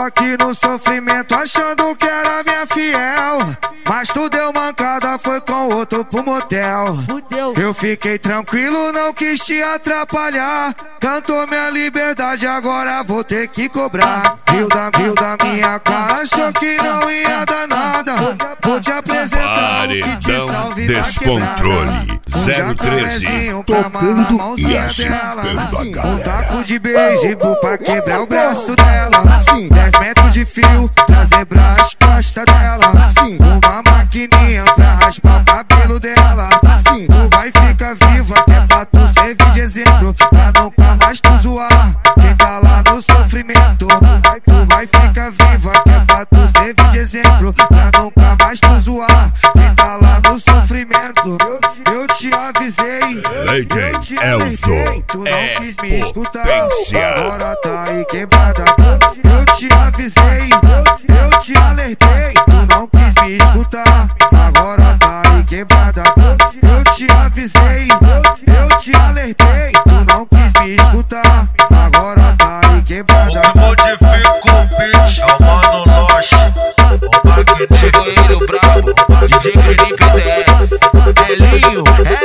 Eu aqui no sofrimento achando que era minha fiel, mas tu deu mancada, foi com outro pro motel. Eu fiquei tranquilo, não quis te atrapalhar. Cantou minha liberdade, agora vou ter que cobrar. Viu da minha cara, achou que não ia dar nada. Vou te apresentar o que te salve da Descontrole 013, tocando e agitando a galera. Um taco de beisebol pra quebrar o braço dela. 10 metros de fio, trazer pras costas dela. Uma maquininha pra raspar o cabelo dela. Tu vai ficar viva, que é pra tu servir de exemplo, pra nunca mais tu zoar quem tá lá no sofrimento. Tu vai ficar viva, que é pra tu servir de exemplo, pra nunca mais tu zoar quem tá lá no sofrimento. Eu te avisei, eu te alertei, tu não quis me escutar, agora tá aí quebrada. Eu te avisei, eu te alertei, tu não quis me escutar, agora tá aí quebrada. Eu te avisei, eu te alertei, tu não quis me escutar, agora tá aí quebrada. Modifica o beat, é o Mano Loche, o Magneto. Chegou ele, o brabo, DJ Felipe ZS. É linho,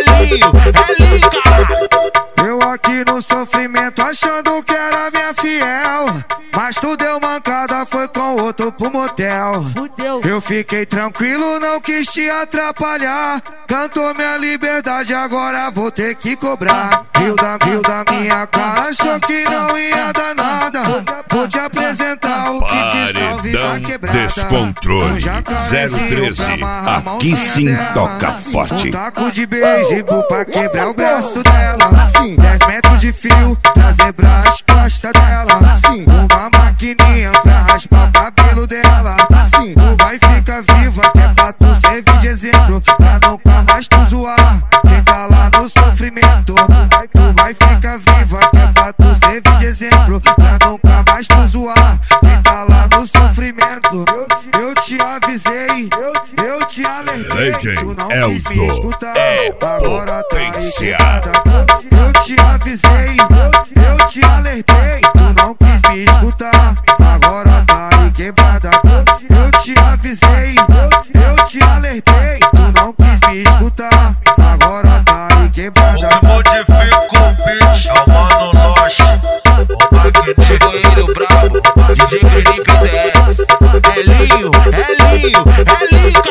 caralho. Eu aqui no sofrimento achando que era minha fiel, mas tu deu mancada, foi com outro pro motel. Eu fiquei tranquilo, não quis te atrapalhar. Cantou minha liberdade, agora vou ter que cobrar. Viu da minha cara, achou que não ia dar nada. Vou te apresentar o que te salve da quebrada. Descontrole 013, aqui sim toca forte. Um taco de beisebol pra quebrar o braço dela. 10 metros de fio, trazer pras costas dela. Uma maquininha pra raspar o cabelo dela. Tu vai ficar viva, que é pra tu servir de exemplo, pra nunca mais tu zoar quem tá lá no sofrimento. Tu vai ficar viva, que é pra tu servir de exemplo, pra nunca mais tu zoar quem tá lá no sofrimento. Eu te avisei, eu te alertei, tu não quis me escutar, agora tá aí quebrada. Eu te avisei, eu te alertei, tu não quis me escutar, agora tá aí quebrada. Eu te avisei, eu te alertei, tu não quis me escutar, agora tá aí quebrada. Modifica o beat, é o Mano Loche, o Magneto. Chegou ele, o brabo, DJ Felipe ZS. É linho,